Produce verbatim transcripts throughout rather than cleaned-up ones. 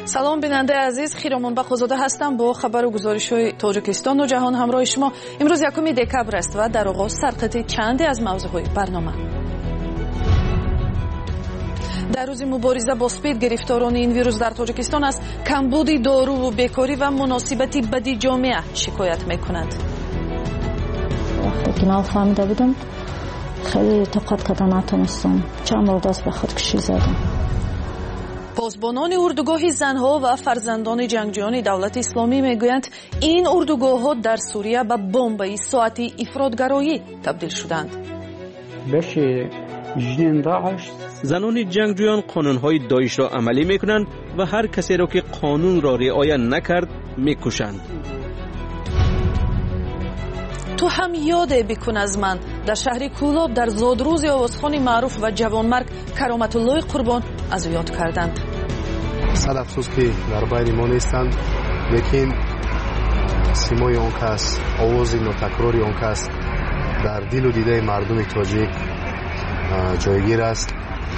سلام بیننده عزیز، خیرمان بخوزاده هستم با خبر و گزارش‌های تاجیکستان و جهان همراه شما. امروز یکم دکبر است و در آغاز سرقطع چندی از موضوعهای برنامه. در روز مبارزه با سپید گرفتاران این ویروس در تاجیکستان از کمبود دارو و بیکاری و مناسبت بدی جامعه شکایت میکنند. وقتی که نفهمیده بودم خیلی طاقت کردن نتونستم، چند بار دست به خودکشی زدم. پاسبانان اردوگاه زنها و فرزندان جنگجویان دولت اسلامی میگویند این اردوگاه‌ها در سوریه به بمب‌های ساعتی افراط‌گرایی تبدیل شدند. بشه جنین داعش زنان جنگجویان قانون‌های داعش را عملی می‌کنند و هر کسی را که قانون را رعایت نکرد می‌کشند. تو هم یاد بکن از من در شهر کولاب در زادروز آوازخوان معروف و جوانمرگ کرامت الله قربان از او یاد کردند. صد افسوس که در بین ما نیستند، لیکن سیمای آن کس، آواز ناتکراری آن کس در دل و دیده مردم تاجیک جایگیر است.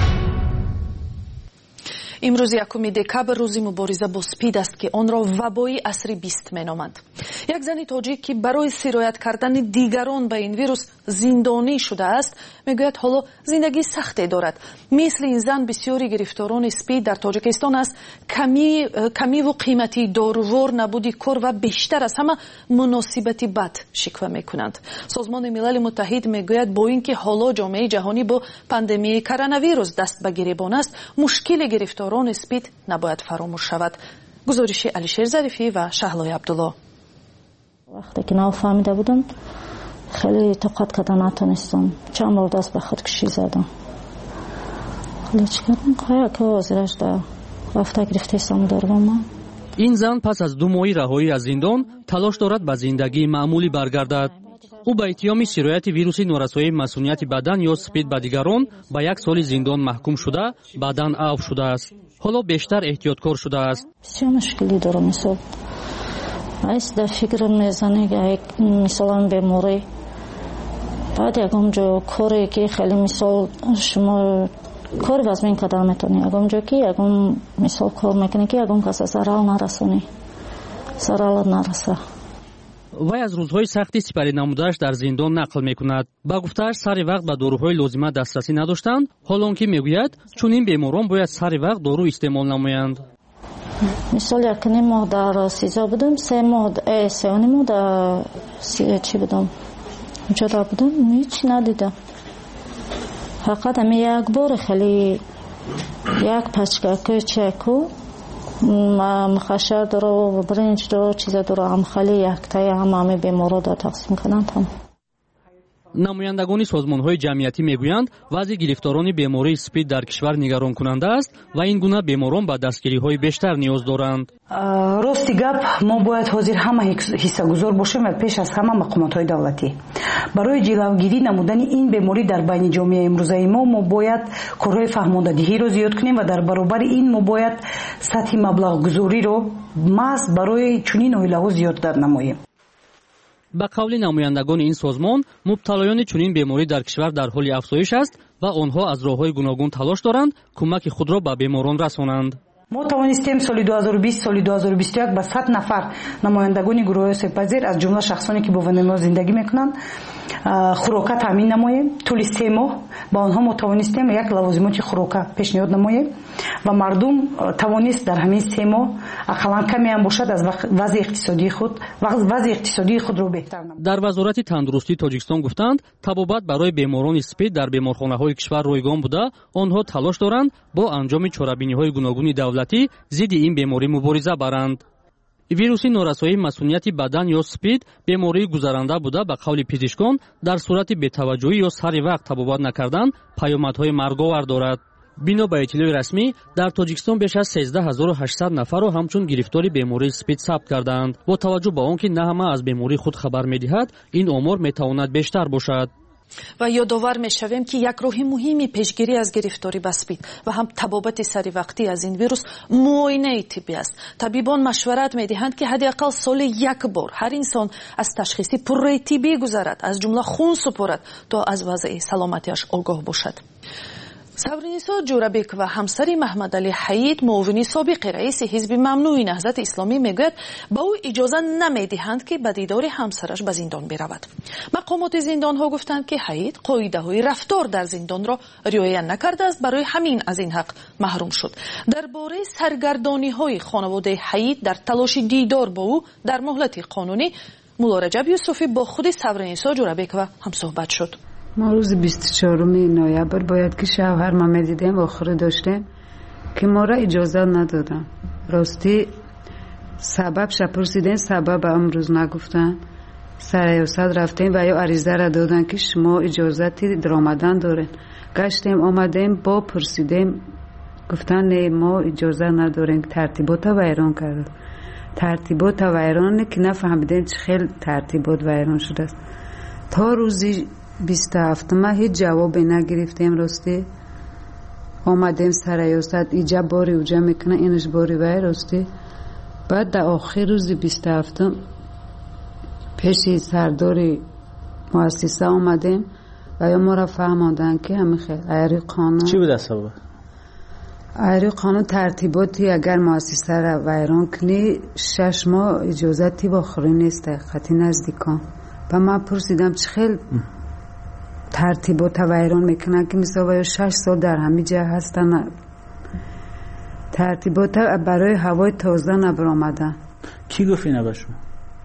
امروز یکم دکبر روز مبارزه با سپید است که آن را وبای عصر بیست مینامند. یک زن تاجیک که برای سرایت کردن دیگران به این ویروس زندانی شده است میگوید حالا زندگی سختی دارد. مثل این زن بسیاری گرفتاران سپید در تاجیکستان است کمی کمی و قیمتی داروور، نبودی کار و بیشتر از همه مناسبتی بد شکوه میکنند. سازمان ملل متحد میگوید با اینکه حالا جامعه جهانی با پاندمی کرونا ویروس دست به گریبان است، مشکل گرفتاران سپید نباید فراموش شود. گزارش علیشیر ظریفی و شهلای عبدالله. وقتی که نفهمیده بودم خیلی طاقت کردن نتونستم، چند بار دست به خودکشی زدم. حالا چیکار میکنم که وزیرش در رفته گرفته سام دارم من. این زن پس از دو ماهی رهایی از زندان تلاش دارد به زندگی معمولی برگردد. او به اتهام سرایت ویروس نورسایی مسئولیت بدن یا سپید به دیگران به یک سال زندان محکوم شده، بدن عفو شده است. حالا بیشتر احتیاطکار شده است. بسیار مشکلی دارم. مثلا ایست در فکر میزنه که مثلا بیماری بعد یکم جا کاری که خیلی مثال شما کار وزمین کدام میتونی یکم جا که یکم مثال کار میکنی که یکم کسی ضرر نرسونی ضرر نرسه. وی از روزهای سختی سپری نمودهش در زندان نقل میکند. با گفتهش سر وقت به داروهای لازمه دسترسی نداشتند، حالان که میگوید چون این بیماران باید سر وقت دارو استعمال نمایند. مثال یک نیم ماه در سیزا بودم، سه ماه سه و نیم ماه در چی بودم اونجا بودم، هیچ ندیدم. فقط همی یک بار خیلی یک پچکه چکو مخشر داره و برنج داره چیزا داره، هم خیلی یک تایی هم همه بیمارا داره تقسیم کنند. هم نمایندگان سازمان‌های جمعیتی میگویند وضع گرفتاران بیماری سپید در کشور نگران کننده است و این گونه بیماران به دستگیری‌های بیشتر نیاز دارند. راستی گپ ما باید حاضر همه حصه‌گذار باشیم و پیش از همه مقامات دولتی برای جلوگیری نمودن این بیماری در بین جامعه امروزه ما ما باید کارهای فهماندهی رو زیاد کنیم و در برابر این ما باید سطح مبلغ گذاری رو محض برای چنین اویله‌ها زیادتر نماییم. با قول نمایندگان این سازمان مبتلایان چنین بیماری در کشور در حال افزایش است و آنها از راه‌های گوناگون تلاش دارند کمک خود را به بیماران رسانند. ما توانستیم سال دو هزار و بیست سال دو هزار و بیست و یک به صد نفر نمایندگان گروه سپذیر از جمله شخصانی که با وندما زندگی میکنند خوراک تامین نماییم. طول سه ماه با آنها ما توانستیم یک لوازمات خوراک پیشنهاد نماییم و مردم توانست در همین سه ماه اقلا کمی هم باشد از وضع اقتصادی خود وضع اقتصادی خود رو بهتر نماید. در وزارت تندرستی تاجیکستان گفتند طبابت برای بیماران سپید در بیمارخانه‌های کشور رایگان بوده، آنها تلاش دارند با انجام چاره‌بینی‌های گوناگون دولتی ضد این بیماری مبارزه برند. ویروس نورسایی مسئولیت بدن یا سپید بیماری گذرنده بوده. به قول پزشکان در صورت بی‌توجهی یا سر وقت طبابت نکردن پیامدهای مرگاور دارد. بنا به اطلاع رسمی در تاجیکستان بیش از سیزده هزار و هشتصد نفر را همچون گرفتاری بیماری سپید ثبت کردند. با توجه به آنکه نه همه از بیماری خود خبر می‌دهد این آمار میتواند بیشتر باشد. و یادآور میشویم که یک راه مهمی پیشگیری از گرفتاری به سپید و هم طبابت سری وقتی از این ویروس معاینه طبی است. طبیبان مشورت میدهند که حداقل سال یک بار هر انسان از تشخیص پره طبی گذرد، از جمله خون سپرد تا از وضع سلامتیش آگاه باشد. савринисо ҷӯрабек ва ҳамсари маҳмадали ҳаид муовини собиқи раиси ҳизби мамнӯи наҳзати исломӣ мегӯяд ба ӯ иҷоза намедиҳанд ки ба дидори ҳамсараш ба зиндон биравад. мақомоти зиндонҳо гуфтанд ки ҳаид қоидаҳои рафтор дар зиндонро риоя накардааст, барои ҳамин аз ин ҳақ маҳрум шуд. дар бораи саргардониҳои хонаводаи ҳаид дар талоши дидор бо ӯ дар муҳлати қонунӣ мулло раҷаб юсуфӣ бо худи савринисо ҷӯрабекова ҳамсӯҳбат шуд. ما روز بیست و چهارم نوامبر باید که شوهر ما میدیدیم و آخری داشتیم که ما را اجازه ندادن. راستی سبب شپرسیدن سبب امروز نگفتن. سریاست رفتیم و یا عریضه را دادن که شما اجازتی درآمدن دارین. گشتیم آمدیم با پرسیدیم گفتن نه ما اجازه نداریم. ترتیبات ویران کردن. ترتیبات ویران که نفهمیدیم چه خیلی ترتیبات ویران شده است. تا روزی بیست و هفتم هیچ جوابی نگرفتیم. راستی آمدیم سریاست ایجا باری اوجا میکنه اینش باری وی. راستی بعد در آخر روز بیست و هفتم پیشی سرداری مؤسسه آمدیم و یا ما را فهماندن که همه خیلی ایری قانون چی بود سبب؟ ایری قانون ترتیباتی اگر مؤسسه را ویران کنی شش ماه اجازتی با آخری نیست. خطی نزدیکان و من پرسیدم چه خیلی ترتیبات ویران میکنن که مثلا شش سال در همه جا هستن. ترتیبات برای هوای تازه نبرآمدن. کی گفت اینا به شما؟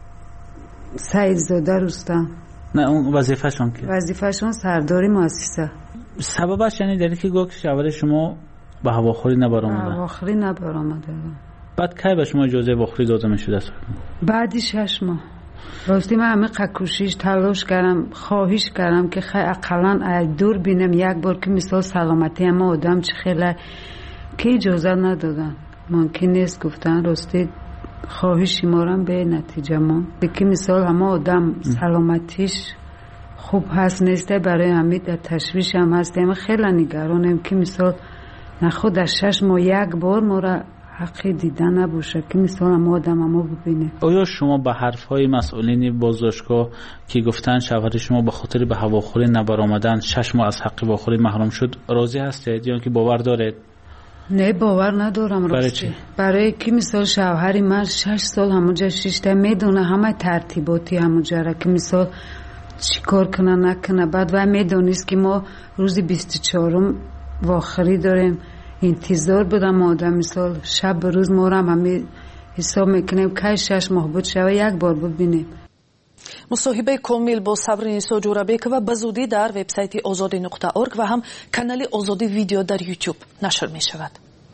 سعید زاده رستم. نه اون وظیفه‌شون که وظیفه‌شون سرداری مؤسسه. سببش یعنی دلیلی که گفت شاور شما به هواخوری نبرآمدن. هواخوری نبرآمده. بعد کی به شما اجازه هواخوری داده میشد اصلا؟ بعدی شش ماه. راستی من همه کوشش تلاش کردم، خواهش کردم که خیلی اقلا دور بینم یک بار که مثال سلامتی اما آدم چه خیلی که اجازه ندادن. ممکن نیست گفتن. راستی خواهشی مارم به نتیجه ما که مثال همه آدم سلامتیش خوب هست نیسته، برای همه در تشویش هم هستیم. خیلی نگرانم که مثال نخود در شش ماه یک بار ما را حقی دیدن نباشه که مثلا ما آدم ما ببینه. آیا شما به حرفهای مسئولین بازداشتگاه که گفتن شوهر شما به خاطر به هواخوری نبرآمدن شش ماه از حق هواخوری محروم شد راضی هستید یا که باور دارید؟ نه باور ندارم. برای چی؟ برای که مثال شوهر من شش سال همونجا شیشته میدونه همه ترتیباتی همونجا را که مثال چی کار کنه نکنه. بعد و میدونیست که ما روزی بیست و چهارم واخری داریم انتظار بدم آدم مثال شب روز ما هم همه حساب میکنیم که شش ماه بود شوه یک بار ببینیم. مصاحبه کامل با سавринисо ҷӯрабекова ба зудӣ дар вебсайти озоди нуқта орг ва ҳам канали озоди видео дар YouTube нашр мешавад.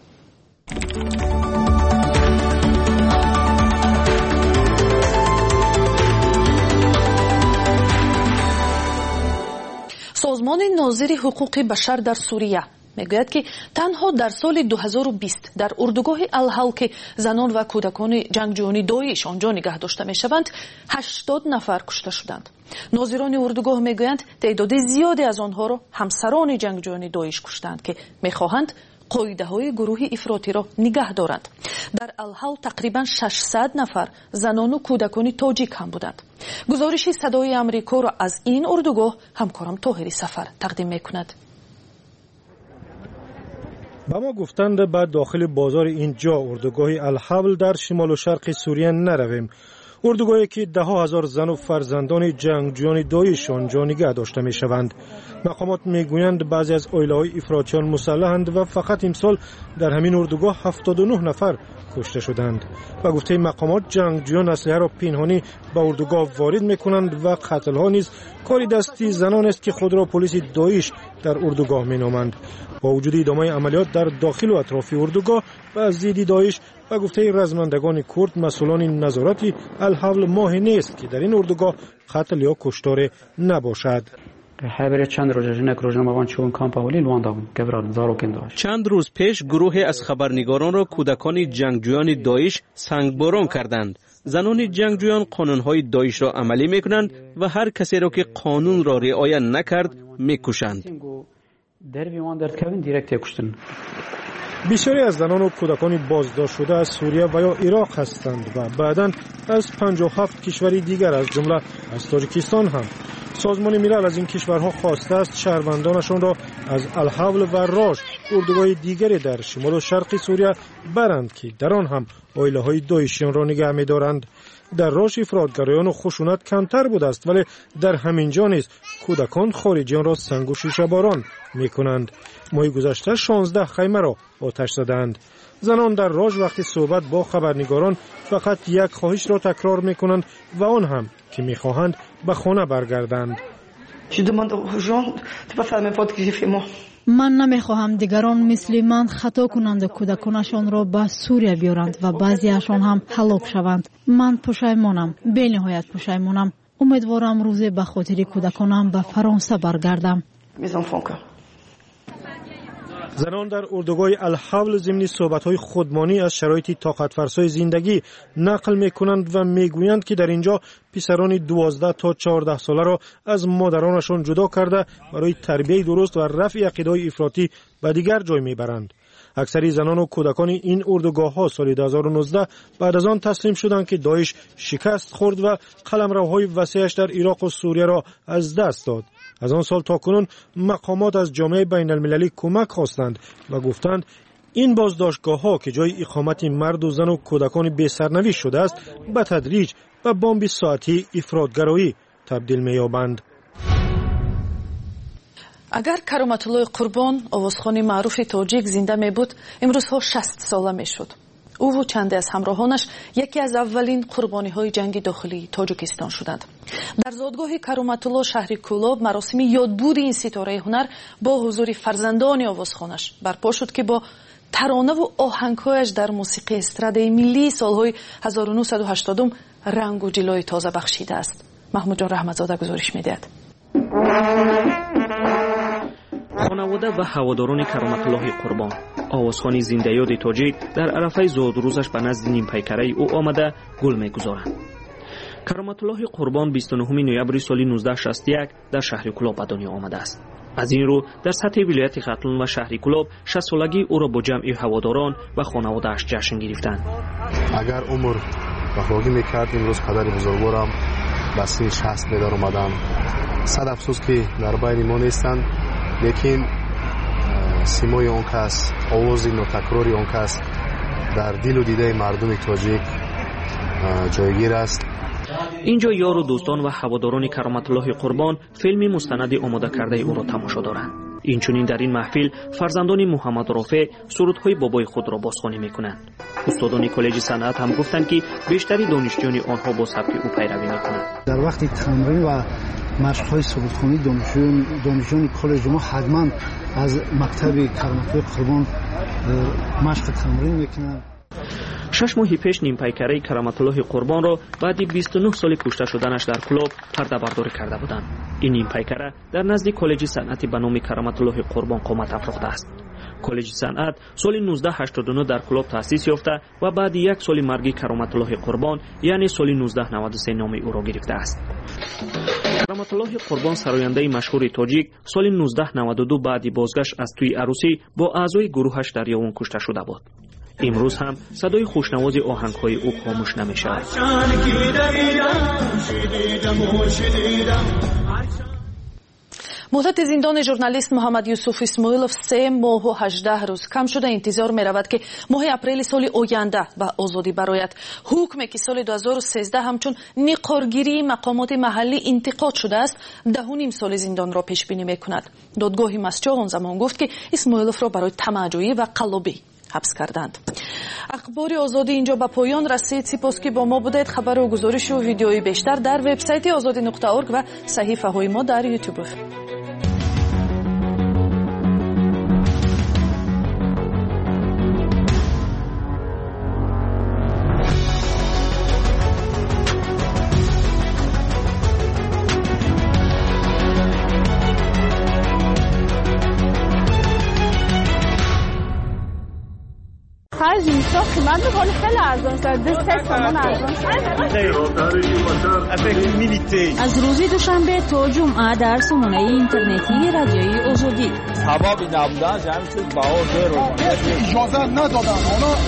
созмони нозири ҳуқуқи башар дар Сурия мегӯяд ки танҳо дар соли ду ҳазору бист дар урдугоҳи алҳал ки занон ва кӯдакони ҷангҷӯёни доиш онҷо нигаҳ дошта мешаванд ҳаштод нафар кушта шуданд. нозирони урдугоҳ мегӯянд теъдоди зиёде аз онҳоро ҳамсарони ҷангҷӯёни доиш куштанд ки мехоҳанд қоидаҳои гурӯҳи ифротиро нигаҳ доранд. дар алҳал тақрибан шашсад нафар занону кӯдакони тоҷик ҳам буданд. гузориши садои амрикоро аз ин урдугоҳ ҳамкорам тоҳири сафар тақдим мекунад. با ما گفتند بعد داخل بازار اینجا اردوگاه الحبل در شمال و شرق سوریه نرویم. اردوگاهی که ده ها هزار زن و فرزندان جنگجویان داعش آنجا نگه داشته می شوند. مقامات می گویند بعضی از عائله‌های افراطیان مسلحند و فقط امسال در همین اردوگاه هفتاد و نه نفر کشته شدند. و گفته مقامات جنگجویان اسلحه را پنهانی به اردوگاه وارد می کنند و قتل ها نیز کاری دستی زنان است که خود را پلیس داعش در اردوگاه می نامند. با وجود ادامه عملیات در داخل و اطراف اردوگاه و از ضد داعش و گفته رزمندگان کرد مسئولان نظارت الحبل ماه نیست که در این اردوگاه قتل یا کشتار نباشد. چند روز پیش گروه از خبرنگاران را کودکان جنگجویان داعش سنگباران کردند. زنان جنگجویان قانونهای داعش را عملی میکنند و هر کسی را که قانون را رعایت نکرد میکشند. بسیاری از زنان و کودکان بازداشت شده از سوریه و یا عراق هستند و بعداً از پنجاه و هفت کشور دیگر از جمله از تاجیکستان هم. سازمان ملل از این کشورها خواسته است شهروندانشان را از الحول و راش اردوگاه دیگری در شمال و شرق سوریه برند که در آن هم عائله‌های داعشیان را نگه می‌دارند. در راش افراطگرایان و خشونت کمتر بوده است، ولی در همین جا نیز کودکان خارجیان را سنگ و شیشه باران می‌کنند. ماه گذشته شانزده خیمه را آتش زدند. زنان در راش وقتی صحبت با خبرنگاران فقط یک خواهش را تکرار می‌کنند و آن هم که می‌خواهند به خانه برگردند. من نمیخواهم دیگران مثل من خطا کنند و کودکانشان را به سوریه بیارند و بعضیشان هم هلاک شوند. من پشیمانم، به نهایت پشیمانم. امیدوارم روزی به خاطر کودکانم به فرانسه برگردم. زنان در اردوگاه الحول ضمن صحبت‌های خودمانی از شرایط طاقت فرسای زندگی نقل می‌کنند و می‌گویند که در اینجا پسران دوازده تا چهارده ساله را از مادرانشان جدا کرده برای تربیت درست و رفع عقیده‌های افراطی به دیگر جای می‌برند. اکثر زنان و کودکان این اردوگاه‌ها سال دو هزار و نوزده بعد از آن تسلیم شدند که داعش شکست خورد و قلمروهای وسیعش در عراق و سوریه را از دست داد. از آن سال تا کنون مقامات از جامعه بین المللی کمک خواستند و گفتند این بازداشتگاه ها که جای اقامت مرد و زن و کودکان بی سرنوشت شده است به تدریج به بمب ساعتی افراطگرایی تبدیل می‌یابند. اگر کرامتالله قربان آوازخوان معروف تاجیک زنده می بود امروزها شصت ساله می شد. او و چندی از همراهانش یکی از اولین قربانی های جنگ داخلی تاجیکستان شدند. در زادگاه کرامتالله شهر کولاب مراسم یادبود این ستاره هنر با حضور فرزندان آوازخوانش برپا شد که با ترانه و آهنگهایش در موسیقی استراده ملی سالهای هزار و نهصد و هشتاد رنگ و جلوه تازه بخشیده است. محمود جان رحمتزاده گزارش می‌دهد. خانواده و هواداران کرامتالله قربان آوازخوان زنده یاد تاجیک در عرفه زاد روزش به نزد نیم پیکره او آمده گل می‌گذارند. کرامتالله قربان بیست و نهم نوامبر سال نوزده شصت و یک در شهر کولاب به دنیا آمده است. از این رو در سطح ولایت ختلون و شهر کولاب شصت سالگی او را با جمع هواداران و خانواده‌اش جشن گرفتند. اگر عمر بخواهی میکرد امروز پدر بزرگوارم به سن شصت به در آمدند. صد افسوس که در بین ما نیستند، لیکن سیمای آن کس، آواز نوتکراری آن کس در دل و دیده مردم تاجیک جایگیر است. اینجا یار و دوستان و هواداران کرامتالله قربان فیلم مستند آماده کرده او را تماشا دارند. اینچنین در این محفل فرزندان محمد رافع سرودهای بابای خود را بازخوانی میکنند. استادان کالج صنعت هم گفتند که بیشتری دانشجویان آنها با سبک او پیروی میکنند. در وقت تمرین و مشق‌های سرودخوانی دانشجویان دانشجویان کالج ما حتما از مکتب کرامتالله قربان مشق تمرین میکنند. شش ماه پیش نیم پیکره کرامتالله قربان را بعد بیست و نه سال کشته شدنش در کلاب پرده برداری کرده بودند. این نیم پیکره در نزد کالج صنعت به نام کرامتالله قربان قامت افروخته است. کالج صنعت سال نوزده هشتاد و نه در کلاب تأسیس یافته و بعد یک سال مرگ کرامتالله قربان یعنی سال نوزده نود و سه نام او را گرفته است. کرامتالله قربان سراینده مشهور تاجیک سال نوزده نود و دو بعد بازگشت از توی عروسی با اعضای گروهش در یاون کشته شده بود. امروز هم صدای خوشنواز آهنگ‌های او خاموش نمی‌شود. مدت زندان ژورنالیست محمد یوسف اسماعیلوف سه ماه و هجده روز کم شده. انتظار می‌رود که ماه اپریل سال آینده به آزادی برآید. حکمی که سال دو هزار و سیزده همچون نقارگیری مقامات محلی انتقاد شده است ده و نیم سال زندان را پیش بینی می‌کند. دادگاه مسجد آن زمان گفت که اسماعیلوف را برای طمع‌جویی و قلابی حبس کردند. اخبار آزادی اینجا به پایان رسید. سپاس که با ما بودید. خبر و گزارش و ویدیوی بیشتر در وبسایت آزادی نقطه اورگ و صحیفه های ما در یوتیوب. اینجا قیمت بخوری خیلی ارزان شد. دو سه تومن ارزان شد. از روز دوشنبه تا جمعه در سامانه اینترنتی رادیوی آزادی سبب نبودنش همین چیز بها دیر اجازه ندادن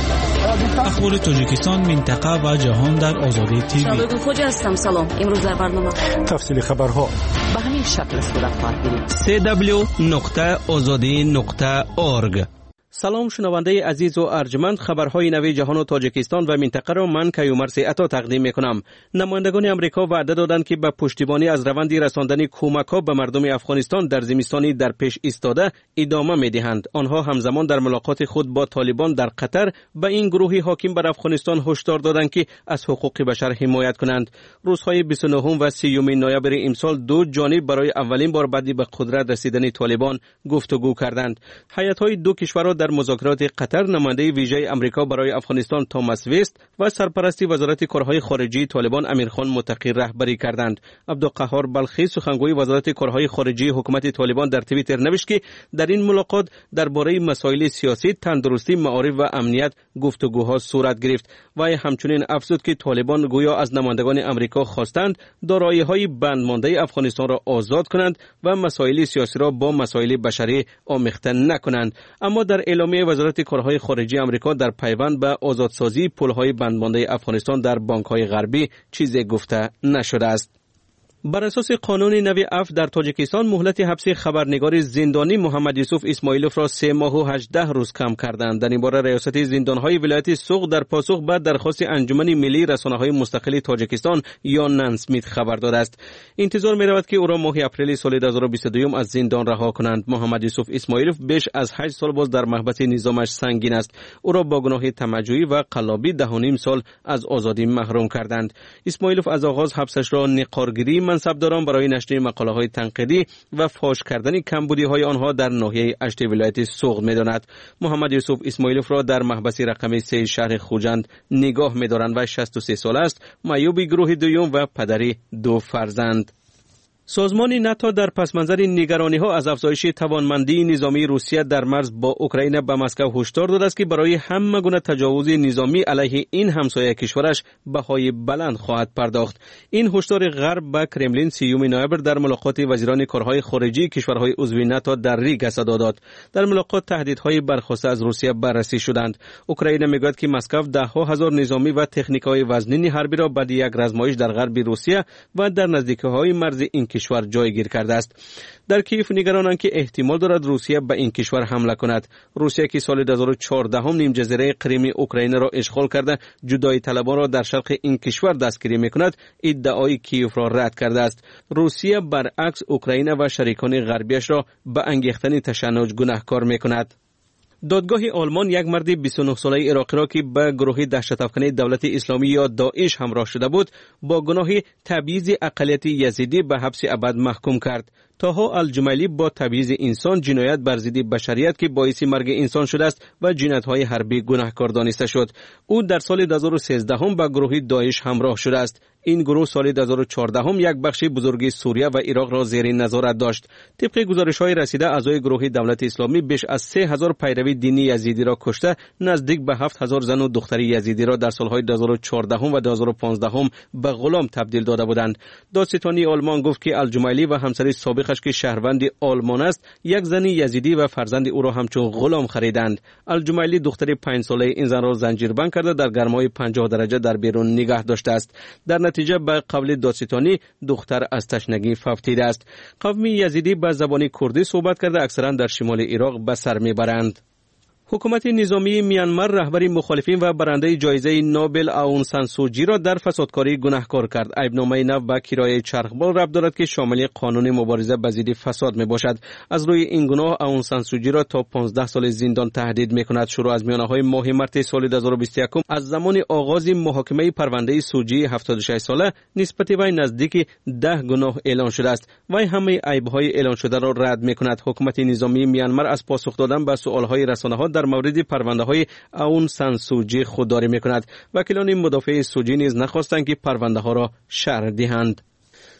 اونا. اخبار تاجیکستان، منطقه و جهان در آزادی تیوی. شاگرد خوجا هستم. سلام. امروز در برنامه تفصیل خبرها به همین شکل صورت خواهد گرفت. سی دبلیو نقطه آزادی نقطه اورگ. سلام شنونده عزیز و ارجمند، خبرهای نوی جهان و تاجیکستان و منطقه را من کیومرث عطا تقدیم میکنم. نمایندگان امریکا وعده دادند که به پشتیبانی از روند رساندن کمک‌ها به مردم افغانستان در زمستانی در پیش ایستاده ادامه میدهند. آنها همزمان در ملاقات خود با طالبان در قطر به این گروهی حاکم بر افغانستان هشدار دادند که از حقوق بشر حمایت کنند. روزهای بیست و نه و سی نوامبر امسال دو جانب برای اولین بار بعد به قدرت رسیدن طالبان گفتگو کردند. هیئت‌های دو کشورها در مذاکرات قطر نماینده ویژه امریکا برای افغانستان توماس ویست و سرپرستی وزارت کارهای خارجی طالبان امیرخان متقی رهبری کردند. عبدالقهار بلخی سخنگوی وزارت کارهای خارجی حکومت طالبان در توییتر نوشت که در این ملاقات درباره مسائل سیاسی، تندرستی، معارف و امنیت گفتگوها صورت گرفت و همچنین افزود که طالبان گویا از نمایندگان امریکا خواستند دارایی‌های بند مانده افغانستان را آزاد کنند و مسائل سیاسی را با مسائل بشری آمیخته نکنند. اما در اعلامیه وزارت کارهای خارجی امریکا در پیوند به آزادسازی پل‌های بندمانده افغانستان در بانک‌های غربی چیزی گفته نشده است. بر اساس قانون نوی اف در تاجیکستان مهلت حبس خبرنگار زندانی محمد یوسف اسماعیلوف را سه ماه و هجده روز کم کردند. در این باره ریاست زندان‌های ولایت سوق در پاسخ به درخواست انجمن ملی رسانه‌های مستقل تاجیکستان یا ننسمیت خبر داده است. انتظار می‌رود که او را ماه اپریل سال دو هزار و بیست و دو از زندان رها کنند. محمد یوسف اسماعیلوف بیش از هشت سال باز در محبس نظامش سنگین است. او را با گناه تمجیدی و قلابی ده و نیم سال از آزادی محروم کردند. اسماعیلوف از آغاز حبسش را نقارگیری منصبداران برای نشر مقاله‌های تنقیدی و فاش کردن کمبودی‌های آنها در ناحیه اشت ولایت سوق می‌داند. محمد یوسف اسماعیلوف را در محبس رقم سه شهر خوجند نگاه می‌دارند و شصت و سه ساله است، معیوب گروه دوم و پدری دو فرزند. سازمان ناتو در پس منظر نگرانی‌ها از افزایش توانمندی نظامی روسیه در مرز با اوکراین به مسکو هشدار داده است که برای همه گونه تجاوز نظامی علیه این همسایه کشورش بهای بلند خواهد پرداخت. این هشدار غرب به کرملین سیوم نوامبر در ملاقات وزیران کارهای خارجی کشورهای عضو ناتو در ریگ صدا داد. در ملاقات تهدیدهای برخاسته از روسیه بررسی شدند. اوکراین میگوید که مسکو ده ها هزار نظامی و تکنیک‌های وزنین حربی را بعد یک رزمایش در غرب روسیه و در نزدیکی‌های مرز این کشور جایگیر کرده است. در کیف نگرانند که احتمال دارد روسیه به این کشور حمله کند. روسیه که سال دو هزار و چهارده هم نیم جزیره کریم اوکراین را اشغال کرده جدای طلبان را در شرق این کشور دستگیری میکند، ادعای کیف را رد کرده است. روسیه برعکس اوکراین و شریکان غربیش را به انگیختن تشنج گناهکار میکند. دادگاه آلمان یک مرد بیست و نه ساله عراقی را که به گروه دهشت‌افکنی دولت اسلامی یا داعش همراه شده بود با گناه تبعیض اقلیت یزیدی به حبس ابد محکوم کرد. طاها الجمالی با تبعیض انسان، جنایت بر ضد بشریت که باعث مرگ انسان شده است و جنایت‌های حربی گناهکار دانسته شد. او در سال دو هزار و سیزده هم با گروه داعش همراه شده است. این گروه سال دو هزار و چهارده هم یک بخش بزرگی سوریه و عراق را زیر نظارت داشت. طبق گزارش‌های رسیده اعضای گروه دولت اسلامی بیش از سه هزار پیروی دینی یزیدی را کشته، نزدیک به هفت هزار زن و دختر یزیدی را در سال‌های دو هزار و چهارده هم و دو هزار و پانزده هم به غلام تبدیل داده بودند. دادستانی آلمان گفت که الجمالی و همسر سابقش که شهروند آلمان است، یک زن یزیدی و فرزند او را همچون غلام خریدند. الجمالی دختر پنج ساله این زن را زنجیربند کرده در گرمای پنجاه درجه در بیرون نگاه داشته است. در نتیجه به قول دادستانی دختر از تشنگی فوتیده است. قوم یزیدی به زبان کردی صحبت کرده اکثرا در شمال عراق به سر میبرند. حکومت نظامی میانمار رهبر مخالفین و برنده جایزه نوبل آون سان سو چی را در فسادکاری گناهکار کرد. عیبنامه نو به کرایه چرخبال ربط دارد که شامل قانون مبارزه با ضد فساد می باشد. از روی این گناه آون سان سو چی را تا پانزده سال زندان تهدید می کند. شروع از میانه‌های ماه مارس سال دو هزار و بیست و یک از زمان آغاز محاکمه پرونده سو چی هفتاد و شش ساله نسبت وی نزدیک ده گناه اعلان شده است. وی همه عیب‌های اعلان شده را رد می کند. حکومت نظامی میانمار از پاسخ دادن به سوال‌های رسانه‌ها در مورد پرونده‌های آون سان سو چی خودداری می‌کند. وکیلان مدافع سو چی نیز نخواستند که پرونده‌ها را شرح دهند.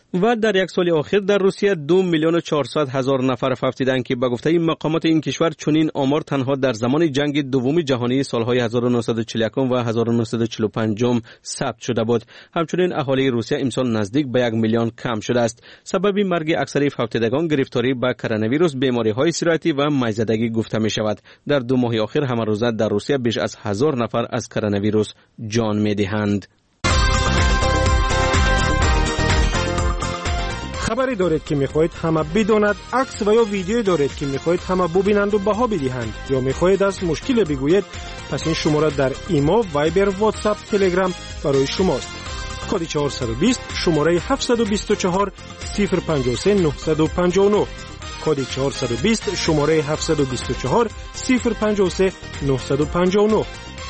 و در یک سال اخیر در روسیه دو میلیون و چهارصد هزار نفر فوتیدند که به گفته مقامات این کشور چنین آمار تنها در زمان جنگ دوم جهانی سالهای هزار و نهصد و چهل و یک و هزار و نهصد و چهل و پنج ثبت شده بود. همچنین اهالی روسیه امسال نزدیک به یک میلیون کم شده است. سبب مرگ اکثر فوتیدگان گرفتاری به کرونا ویروس، بیماری های سیرایتی و میزدگی گفته می شود. در دو ماه اخیر همه روزه در روسیه بیش از هزار نفر از کرونا ویروس جان می دهند. خبری دارید که میخواهید همه بداند، عکس و یا ویدیویی دارید که میخواهید همه ببینند و بها بدهند، یا میخواهید از مشکل بگویید، پس این شماره در ایما، وایبر، واتساپ، تلگرام برای شماست. کد چهارصد و بیست شماره هفتصد و بیست و چهار صفر پنجاه و سه نهصد و پنجاه و نه. کد چهارصد و بیست شماره هفتصد و بیست و چهار صفر پنجاه و سه نهصد و پنجاه و نه.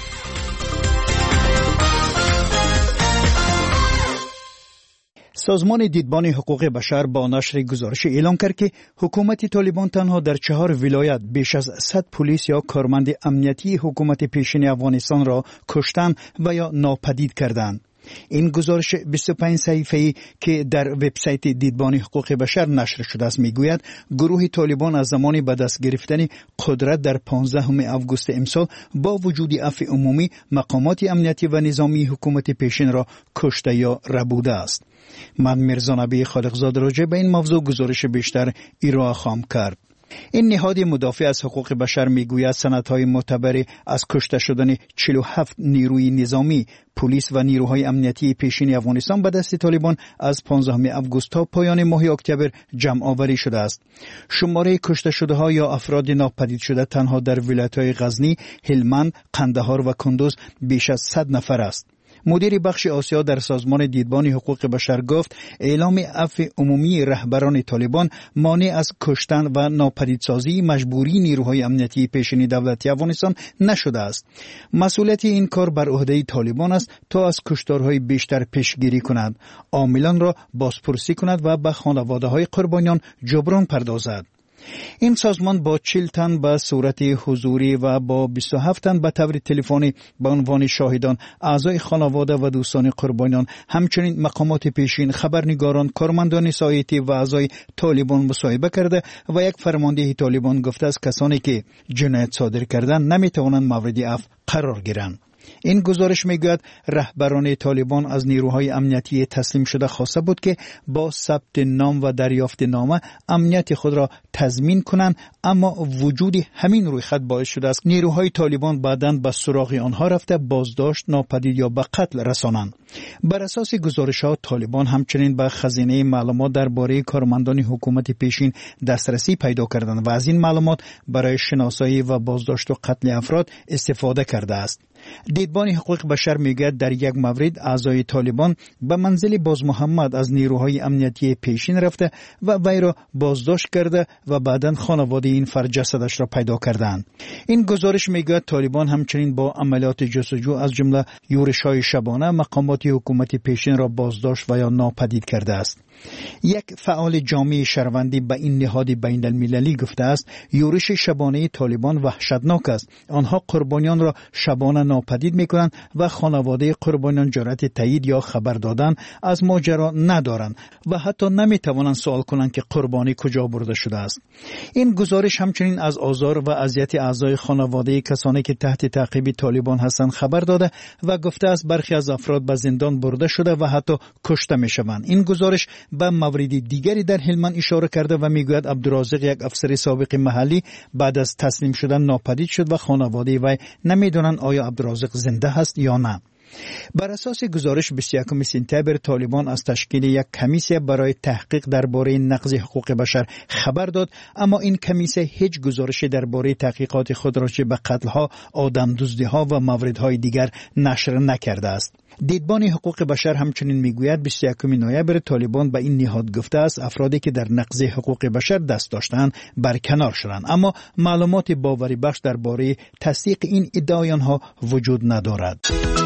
سازمان دیدبان حقوق بشر با نشر گزارش اعلام کرد که حکومت طالبان تنها در چهار ولایت بیش از صد پلیس یا کارمند امنیتی حکومت پیشین افغانستان را کشتند و یا ناپدید کردند. این گزارش بیست و پنج صفحه‌ای که در وبسایت دیدبان حقوق بشر نشر شده است میگوید گروه طالبان از زمان به دست گرفتن قدرت در پانزدهم آگوست امسال با وجود عفو عمومی مقامات امنیتی و نظامی حکومت پیشین را کشته یا ربوده است. من میرزا نبی خالقزاده راجع به این موضوع گزارش بیشتر ارائه خواهم کرد. این نهاد مدافع از حقوق بشر میگوید سندهای معتبر از کشته شدن چهل و هفت نیروی نظامی، پلیس و نیروهای امنیتی پیشین افغانستان به دست طالبان از پانزدهم آگوست تا پایان ماه اکتبر جمع آوری شده است. شماره کشته شده ها یا افراد ناپدید شده تنها در ولایت‌های غزنی، هلمند، قندهار و کندوز بیش از صد نفر است. مدیر بخش آسیا در سازمان دیدبان حقوق بشر گفت اعلام عفو عمومی رهبران طالبان مانع از کشتن و ناپدیدسازی مجبوری نیروهای امنیتی پیشین دولتی افغانستان نشده است. مسئولیت این کار بر عهده طالبان است تا از کشتارهای بیشتر پیشگیری کند، عاملان را بازپرسی کند و به خانواده‌های قربانیان جبران پردازد. این سازمان با چهل تن به صورت حضوری و با بیست و هفت تن به طور تلفنی به عنوان شاهدان، اعضای خانواده و دوستان قربانیان، همچنین مقامات پیشین، خبرنگاران، کارمندان سایتی و اعضای طالبان مصاحبه کرده و یک فرمانده طالبان گفته است کسانی که جنایت صادر کردند نمیتوانند مورد عفو قرار گیرند. این گزارش میگوید رهبران طالبان از نیروهای امنیتی تسلیم شده خواسته بود که با ثبت نام و دریافت نامه امنیت خود را تضمین کنند، اما وجود همین رویخط باعث شده است نیروهای طالبان بعداً به سراغ آنها رفته بازداشت، ناپدید یا به قتل رسانند. بر اساس گزارش ها طالبان همچنین به خزینه معلومات درباره کارمندان حکومت پیشین دسترسی پیدا کردند و از این معلومات برای شناسایی و بازداشت و قتل افراد استفاده کرده است. دیدبان حقوق بشر میگوید در یک مورد اعضای طالبان به منزل باز محمد از نیروهای امنیتی پیشین رفته و وی را بازداشت کرده و بعداً خانواده این فرد جسدش را پیدا کردند. این گزارش میگوید طالبان همچنین با عملیات جستجو از جمله یورش‌های شبانه مقامات حکومت پیشین را بازداشت و یا ناپدید کرده است. یک فعال جامعه شهروندی به این نهاد بین المللی گفته است یورش شبانه طالبان وحشتناک است. آنها قربانیان را شبانه ناپدید میکنند و خانواده قربانیان جرأت تایید یا خبر دادن از ماجرا ندارند و حتی نمیتوانند سوال کنند که قربانی کجا برده شده است. این گزارش همچنین از آزار و اذیت اعضای خانواده کسانی که تحت تعقیب طالبان هستند خبر داده و گفته است برخی از افراد به زندان برده شده و حتی کشته میشوند. این گزارش به مورد دیگری در هلمند اشاره کرده و میگوید عبدالرازق، یک افسر سابق محلی، بعد از تسلیم شدن ناپدید شد و خانواده وی نمیدونن آیا عبدالرازق زنده هست یا نه. بر اساس گزارش بیست و یکم سپتامبر طالبان از تشکیل یک کمیسیه برای تحقیق درباره نقض حقوق بشر خبر داد، اما این کمیسیه هیچ گزارشی درباره تحقیقات خود را چه به قتل‌ها، آدمدزدی‌ها و موردهای دیگر نشر نکرده است. دیدبان حقوق بشر همچنین میگوید بیست و یکم نوامبر طالبان به این نهاد گفته است افرادی که در نقض حقوق بشر دست داشتند برکنار شدند، اما معلومات باوری بخش درباره تصدیق این ادعای آنها وجود ندارد.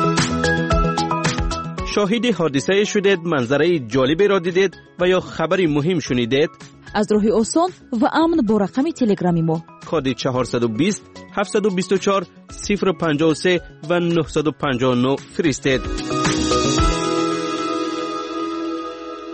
شاهد حادثه شدید، منظره جالبی را دیدید و یا خبری مهم شنیدید؟ از راه آسان و امن با رقم تلگرامی ما کد چهارصد و بیست هفتصد و بیست و چهار صفر پنجاه و سه و نهصد و پنجاه و نه فرستید.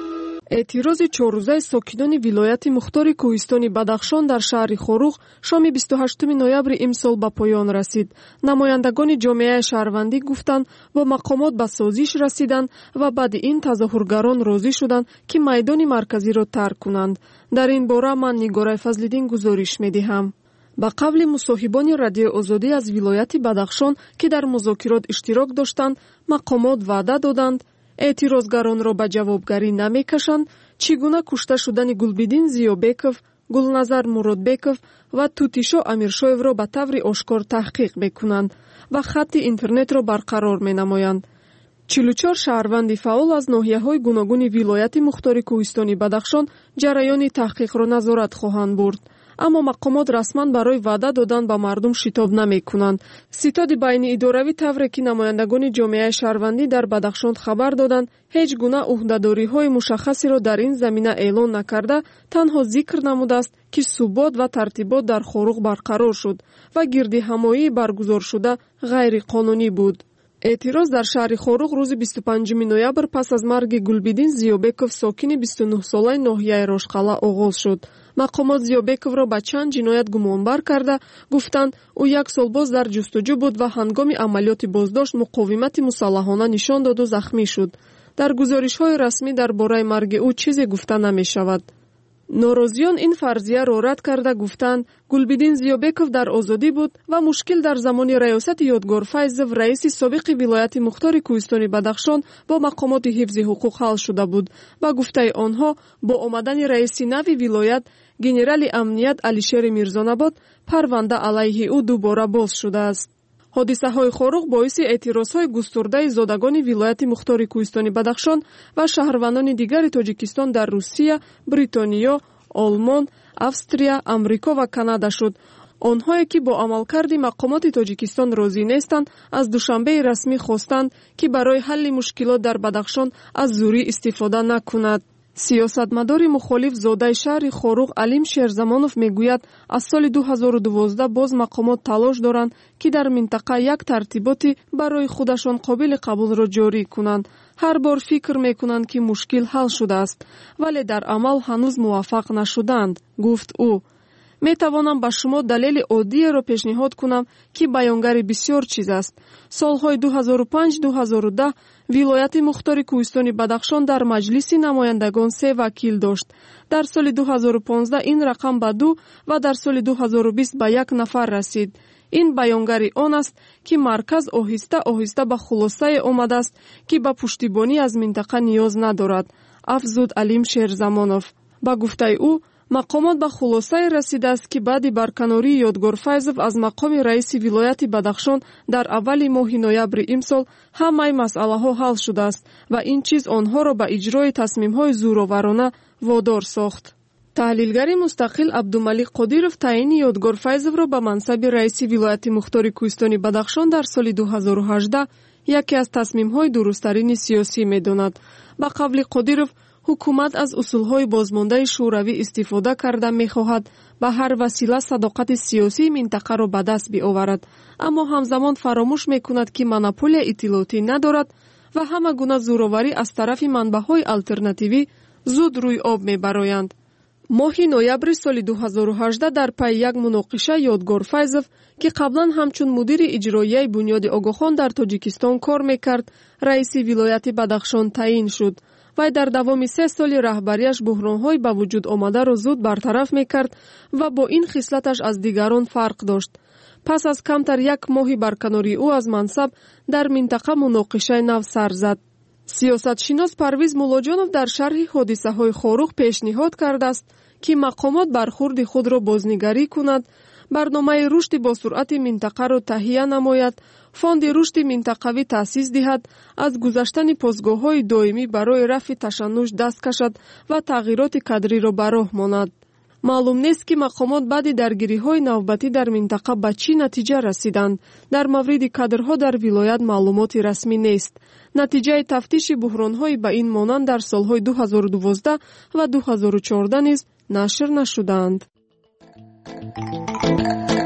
اعتراض چهارروزه ساکنان ولایت مختار کوهستان بدخشان در شهر خوروغ شام بیست و هشتم نوامبر امسال به پایان رسید. نمایندگان جامعه شهروندی گفتند با مقامات به سازش رسیدند و بعد این تظاهرگران راضی شدند که میدان مرکزی را ترک کنند. در این باره من نگارای فضل‌الدین گزارش می‌دهم. با قبل مصاحبان رادیو آزادی از ولایت بدخشان که در مذاکرات اشتراک داشتند، مقامات وعده دادند اعتراضگران را به جوابگری نمی‌کشند، چگونه کشته شدن گلبدین زیابکов، گلنظر مرادبکов و توتیشو امیرشویو را به طور آشکار تحقیق می‌کنند و خط اینترنت را برقرار می‌نمایند. چهل و چهار شهروند فعال از ناحیه‌های گوناگون ولایت مختار کوهستان بدخشان جریان تحقیق را نظارت خواهند برد. اما مقامات رسما برای وعده دادن به مردم شتاب نمی‌کنند. ستاد بین اداروی طوری که نمایندگان جامعه شهروندی در بدخشان خبر دادند هیچ گونه عهده‌داری‌های مشخصی را در این زمینه اعلان نکرده، تنها ذکر نموده است که ثبات و ترتیبات در خوروغ برقرار شد و گردهمایی برگزار شده غیر قانونی بود. اعتراض در شهر خوروغ روز بیست و پنجم نوامبر پس از مرگ گلبدین زیابکov ساکن بیست و نه ساله ناحیه راشقلا آغاز شد. مقامات زیابکov را به چند جنایت گمانبر کرده گفتند او یک سال باز در جستجو بود و هنگام عملیات بازداشت مقاومت مسلحانه نشان داد و زخمی شد. در گزارش‌های رسمی درباره مرگ او چیزی گفته نمی‌شود. ناراضیان این فرضیه را رد کرده گفتند گلبدین زیابکov در آزادی بود و مشکل در زمان ریاست یادگار فیضov رئیس سابق ولایت مختار کوهستان بدخشان با مقامات حفظ حقوق حل شده بود. با گفته آنها با آمدن رئیس نوی ولایت گنرال امنیت علیشیر میرزاناباد پرونده علیه او دوباره باز شده است. حادثه های خوروغ باعث اعتراض های گسترده زادگان ولایت مختار کوهستان بدخشان و شهروندان دیگر تاجیکستان در روسیه، بریتانیا، آلمان، австрия، امریکا و کانادا شد. آنهایی که با عملکرد مقامات تاجیکستان راضی نیستند از دوشنبه رسمی خواستند که برای حل مشکلات در بدخشان از زوری استفاده نکند. سیاستمدار مخالف زاده شهر خوروغ علیم شیرزمانов میگوید از سال دو هزار و دوازده باز مقامات تلاش دارند که در منطقه یک ترتیباتی برای خودشان قابل قبول را جاری کنند. هر بار فکر میکنند که مشکل حل شده است ولی در عمل هنوز موفق نشدند، گفت او. می توانم به شما دلیل عادی را پیشنهاد کنم که بیانگر بسیار چیز است. سالهای دو هزار و پنج دو هزار و ده ولایت مختار کوهستان بدخشان در مجلس نمایندگان سه وکیل داشت. در سال دو هزار و پانزده این رقم به دو و در سال دو هزار و بیست به یک نفر رسید. این بیانگری آن است که مرکز آهسته آهسته به خلاصه آمده است که به پشتیبانی از منطقه نیاز ندارد، افزود علیم شیرزمانov. با گفته او مقامات به خلاصه رسیده است که بعد برکناری یادگار فیضov از مقام رئیس ولایت بدخشان در اول ماه نوامبر امسال همه مسئله ها حل شده است و این چیز آنها را به اجرای تصمیم های زورآورانه وادار ساخت. تحلیلگر مستقل عبدالملیک قادیرов تعیین یادگار فیضov را به منصب رئیس ولایت مختار کوهستان بدخشان در سال دو هزار و هجده یکی از تصمیم های درست‌ترین سیاسی می‌داند. با قبل قادیرov حکومت از اصولهای بازمانده شوروی استفاده کرده می‌خواهد به هر وسیله صداقت سیاسی منطقه را به دست بیاورد، اما همزمان فراموش می‌کند که مونوپولی اطلاعاتی ندارد و همه گونه زورآوری از طرف منبع‌های آلترناتیوی زود روی آب می‌برآیند. ماه نوامبر سال دو هزار و هجده در پی یک مناقشه یادگار فیضov که قبلا همچون مدیر اجرایی بنیاد آگاخان در تاجیکستان کار میکرد، رئیس ولایت بدخشان تعیین شد. وی در دوام سه سال رهبریش بحران‌های به وجود آمده را زود برطرف میکرد و با این خصلتش از دیگران فرق داشت. پس از کمتر یک ماه برکناری او از منصب در منطقه مناقشه نو سر زد. سیاستشناس پرویز مولاجانov در شرح حادثه های خوروغ پیشنهاد کرده است که مقامات برخورد خود را بازنگری کند، برنامه رشد با سرعت منطقه را تهیه نماید، فاند رشد منطقوی تأسیس دهد، از گذشتن پاسگاه های دائمی برای رفع تشنج دست کشد و تغییرات کادری را به راه ماند. معلوم نیست که مقامات بعد درگیری های نوبتی در منطقه به چی نتیجه رسیدند. در مورد کادرها در ولایت معلومات رسمی نیست. نتیجه تفتیش بحران های به این مانند در سالهای دو هزار و دوازده و دو هزار و چهارده نیز نشر نشدند.